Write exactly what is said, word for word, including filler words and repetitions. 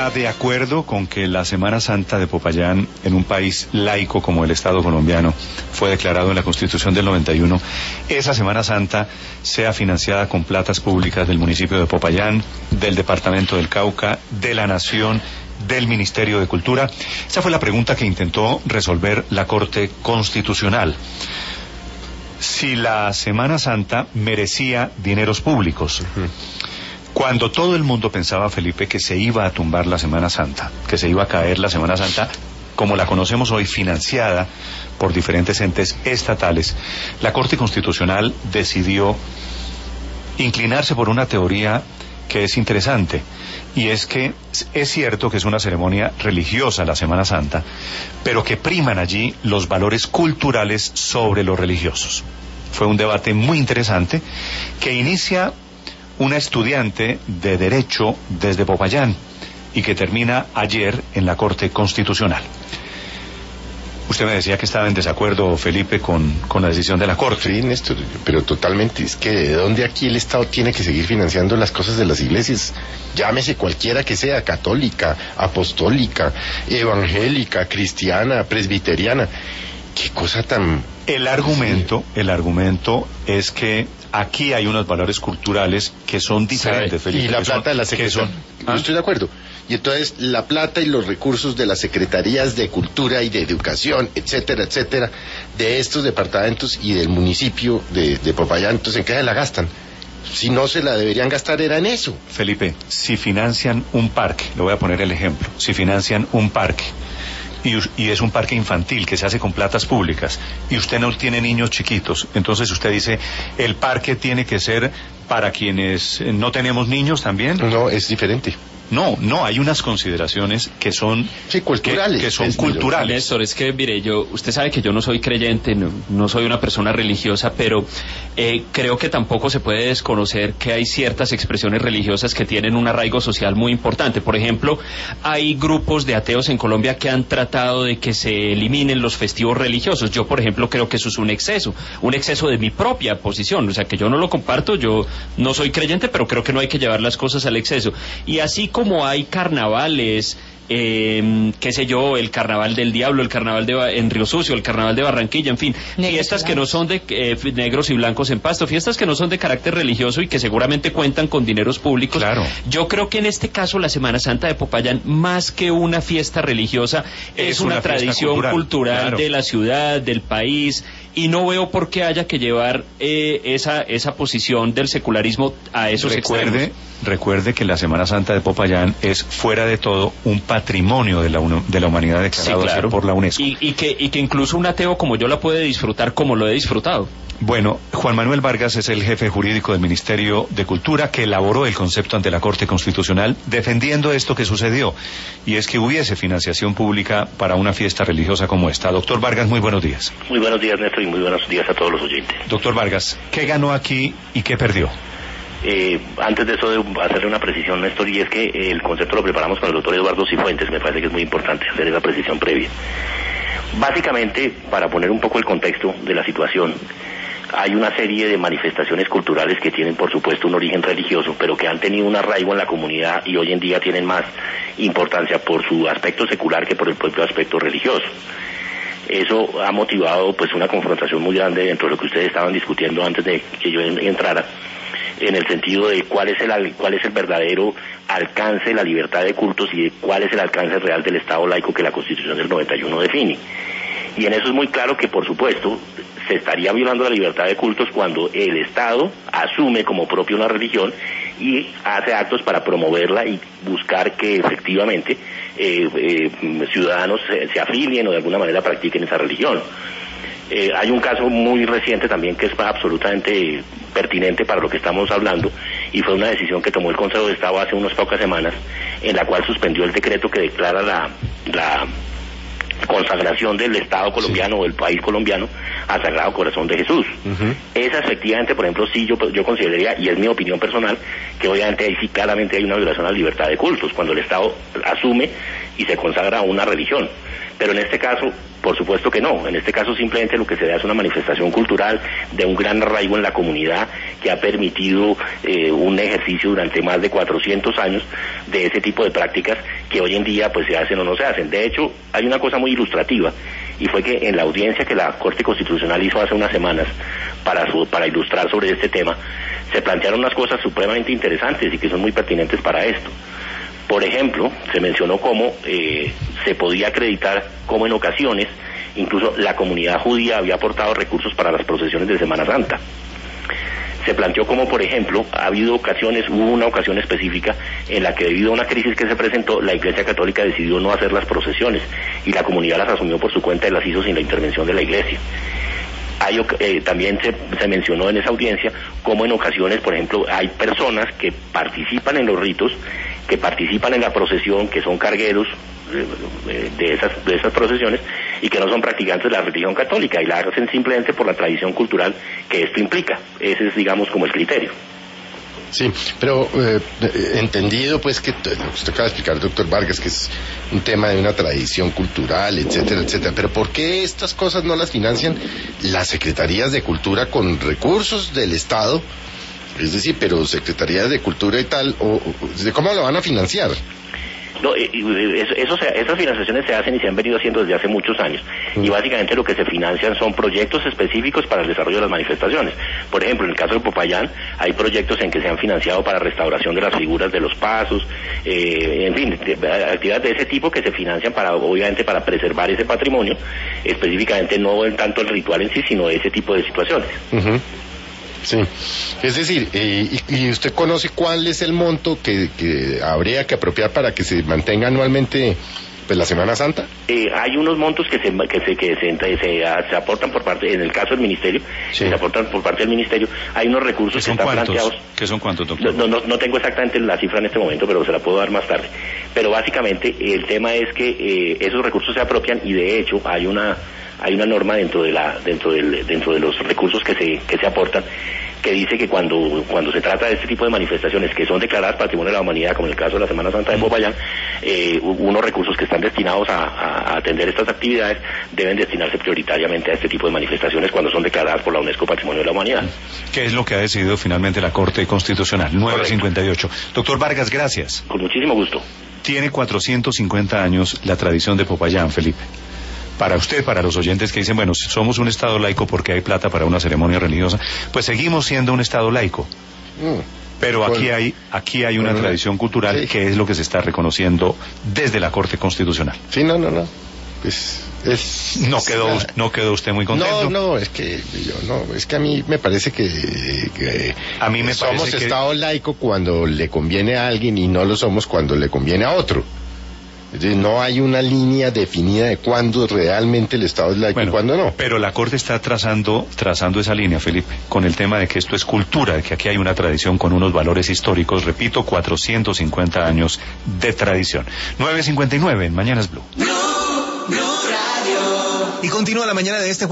¿Está de acuerdo con que la Semana Santa de Popayán, en un país laico como el Estado colombiano, fue declarado en la Constitución del noventa y uno, esa Semana Santa sea financiada con platas públicas del municipio de Popayán, del Departamento del Cauca, de la Nación, del Ministerio de Cultura? Esa fue la pregunta que intentó resolver la Corte Constitucional. Si la Semana Santa merecía dineros públicos. Uh-huh. Cuando todo el mundo pensaba, Felipe, que se iba a tumbar la Semana Santa, que se iba a caer la Semana Santa como la conocemos hoy, financiada por diferentes entes estatales, la Corte Constitucional decidió inclinarse por una teoría que es interesante, y es que es cierto que es una ceremonia religiosa la Semana Santa, pero que priman allí los valores culturales sobre los religiosos. Fue un debate muy interesante que inicia una estudiante de Derecho desde Popayán y que termina ayer en la Corte Constitucional. Usted me decía que estaba en desacuerdo, Felipe, con, con la decisión de la Corte. Sí, Néstor, pero totalmente. Es que ¿de dónde aquí el Estado tiene que seguir financiando las cosas de las iglesias? Llámese cualquiera que sea, católica, apostólica, evangélica, cristiana, presbiteriana. ¿Qué cosa tan...? El argumento, el argumento es que aquí hay unos valores culturales que son diferentes, sí, Felipe. Y la plata son, de la Secretaría. ¿Ah? Yo estoy de acuerdo. Y entonces la plata y los recursos de las secretarías de cultura y de educación, etcétera, etcétera, de estos departamentos y del municipio de, de Popayán, entonces ¿en qué se la gastan? Si no se la deberían gastar era en eso. Felipe, si financian un parque, le voy a poner el ejemplo, si financian un parque, Y, y es un parque infantil que se hace con platas públicas y usted no tiene niños chiquitos, entonces usted dice, ¿el parque tiene que ser para quienes no tenemos niños también? No, es diferente. No, no, hay unas consideraciones que son sí, culturales, que, que son culturales. Néstor, es que mire, yo, usted sabe que yo no soy creyente, no, no soy una persona religiosa, pero eh, creo que tampoco se puede desconocer que hay ciertas expresiones religiosas que tienen un arraigo social muy importante. Por ejemplo, hay grupos de ateos en Colombia que han tratado de que se eliminen los festivos religiosos. Yo, por ejemplo, creo que eso es un exceso, un exceso de mi propia posición, o sea, que yo no lo comparto, yo no soy creyente, pero creo que no hay que llevar las cosas al exceso. Y así como hay carnavales, eh, qué sé yo, el carnaval del Diablo, el carnaval de en Río Sucio, el carnaval de Barranquilla, en fin, negros fiestas que no son de eh, negros y blancos en Pasto, fiestas que no son de carácter religioso y que seguramente cuentan con dineros públicos. Claro. Yo creo que en este caso la Semana Santa de Popayán, más que una fiesta religiosa, es, es una, una tradición cultural, cultural claro. de la ciudad, del país, y no veo por qué haya que llevar eh, esa esa posición del secularismo a esos recuerde, extremos. Recuerde que la Semana Santa de Popayán es, fuera de todo, un patrimonio de la, de la humanidad declarado sí, claro. por la UNESCO. Y, y, que, y que incluso un ateo como yo la puede disfrutar como lo he disfrutado. Bueno, Juan Manuel Vargas es el jefe jurídico del Ministerio de Cultura que elaboró el concepto ante la Corte Constitucional defendiendo esto que sucedió, y es que hubiese financiación pública para una fiesta religiosa como esta. Doctor Vargas, muy buenos días. Muy buenos días, Néstor, y muy buenos días a todos los oyentes. Doctor Vargas, ¿qué ganó aquí y qué perdió? Eh, antes de eso, de hacerle una precisión, Néstor, y es que el concepto lo preparamos con el doctor Eduardo Cifuentes, me parece que es muy importante hacer esa precisión previa. Básicamente, para poner un poco el contexto de la situación, hay una serie de manifestaciones culturales que tienen, por supuesto, un origen religioso, pero que han tenido un arraigo en la comunidad y hoy en día tienen más importancia por su aspecto secular que por el propio aspecto religioso. Eso ha motivado pues una confrontación muy grande dentro de lo que ustedes estaban discutiendo antes de que yo entrara, en el sentido de cuál es el cuál es el verdadero alcance de la libertad de cultos y de cuál es el alcance real del Estado laico que la Constitución del noventa y uno define. Y en eso es muy claro que, por supuesto, se estaría violando la libertad de cultos cuando el Estado asume como propio una religión y hace actos para promoverla y buscar que efectivamente eh, eh, ciudadanos se, se afilien o de alguna manera practiquen esa religión. Eh, hay un caso muy reciente también que es absolutamente pertinente para lo que estamos hablando, y fue una decisión que tomó el Consejo de Estado hace unas pocas semanas, en la cual suspendió el decreto que declara la, la consagración del Estado colombiano sí. o del país colombiano al Sagrado Corazón de Jesús. Uh-huh. Esa efectivamente, por ejemplo, sí yo, yo consideraría, y es mi opinión personal, que obviamente ahí sí claramente hay una violación a la libertad de cultos, cuando el Estado asume y se consagra a una religión. Pero en este caso, por supuesto que no. En este caso simplemente lo que se da es una manifestación cultural de un gran arraigo en la comunidad que ha permitido eh, un ejercicio durante más de cuatrocientos años de ese tipo de prácticas que hoy en día pues se hacen o no se hacen. De hecho, hay una cosa muy ilustrativa, y fue que en la audiencia que la Corte Constitucional hizo hace unas semanas para, su, para ilustrar sobre este tema, se plantearon unas cosas supremamente interesantes y que son muy pertinentes para esto. Por ejemplo, se mencionó cómo eh, se podía acreditar cómo en ocasiones incluso la comunidad judía había aportado recursos para las procesiones de Semana Santa. Se planteó como, por ejemplo, ha habido ocasiones, hubo una ocasión específica en la que debido a una crisis que se presentó, la Iglesia Católica decidió no hacer las procesiones y la comunidad las asumió por su cuenta y las hizo sin la intervención de la Iglesia. Hay, eh, también se, se mencionó en esa audiencia cómo en ocasiones, por ejemplo, hay personas que participan en los ritos, que participan en la procesión, que son cargueros eh, de esas de esas procesiones y que no son practicantes de la religión católica y la hacen simplemente por la tradición cultural que esto implica. Ese es, digamos, como el criterio. Sí, pero eh, entendido pues que lo que usted acaba de explicar, doctor Vargas, que es un tema de una tradición cultural, etcétera, etcétera, pero ¿por qué estas cosas no las financian las secretarías de cultura con recursos del Estado? Es decir, pero secretarías de cultura y tal, o, o ¿cómo lo van a financiar? No, eso, eso se, esas financiaciones se hacen y se han venido haciendo desde hace muchos años. Y básicamente lo que se financian son proyectos específicos para el desarrollo de las manifestaciones. Por ejemplo, en el caso de Popayán, hay proyectos en que se han financiado para restauración de las figuras de los pasos, eh, en fin, actividades de ese tipo que se financian para, obviamente, para preservar ese patrimonio, específicamente no en tanto el ritual en sí, sino ese tipo de situaciones. Uh-huh. Sí, es decir, eh, y, y usted conoce cuál es el monto que, que habría que apropiar para que se mantenga anualmente pues la Semana Santa. Eh, hay unos montos que se que se que se, se, se, se aportan por parte, en el caso del ministerio, sí. Se aportan por parte del ministerio. Hay unos recursos que están cuántos? planteados. ¿Qué son cuántos, doctor? No, no, no tengo exactamente la cifra en este momento, pero se la puedo dar más tarde. Pero básicamente el tema es que eh, esos recursos se apropian y de hecho hay una hay una norma dentro de la dentro del dentro de los recursos que se que se aportan que dice que cuando cuando se trata de este tipo de manifestaciones que son declaradas Patrimonio de la Humanidad, como en el caso de la Semana Santa de Popayán, eh, unos recursos que están destinados a, a atender estas actividades deben destinarse prioritariamente a este tipo de manifestaciones cuando son declaradas por la UNESCO Patrimonio de la Humanidad. ¿Qué es lo que ha decidido finalmente la Corte Constitucional? nueve cincuenta y ocho. Doctor Vargas, gracias. Con muchísimo gusto. Tiene cuatrocientos cincuenta años la tradición de Popayán, Felipe. Para usted, para los oyentes que dicen, bueno, somos un Estado laico porque hay plata para una ceremonia religiosa, pues seguimos siendo un Estado laico. Mm. Pero aquí bueno, hay aquí hay una bueno, tradición cultural sí. que es lo que se está reconociendo desde la Corte Constitucional. Sí, no, no, no. Pues es no quedó es, no quedó usted muy contento. No, no, es que yo no, es que a mí me parece que, que a mí me somos parece Estado que... laico cuando le conviene a alguien y no lo somos cuando le conviene a otro. No hay una línea definida de cuándo realmente el Estado es laico bueno, y cuándo no. Pero la Corte está trazando trazando esa línea, Felipe, con el tema de que esto es cultura, de que aquí hay una tradición con unos valores históricos, repito, cuatrocientos cincuenta años de tradición. nueve cincuenta y nueve en Mañanas Blue. Blue, Blue Radio. Y continúa la mañana de este